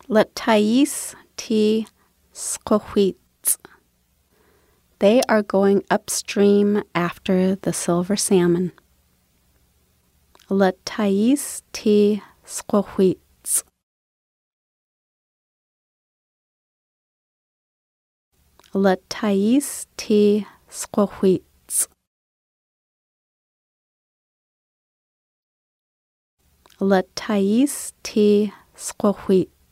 L'Thais T. Squahuitz. They are going upstream after the silver salmon. L'Thais T. Squahuitz. L'Thais T. Squahuitz. L'Thais T. Squahuitz.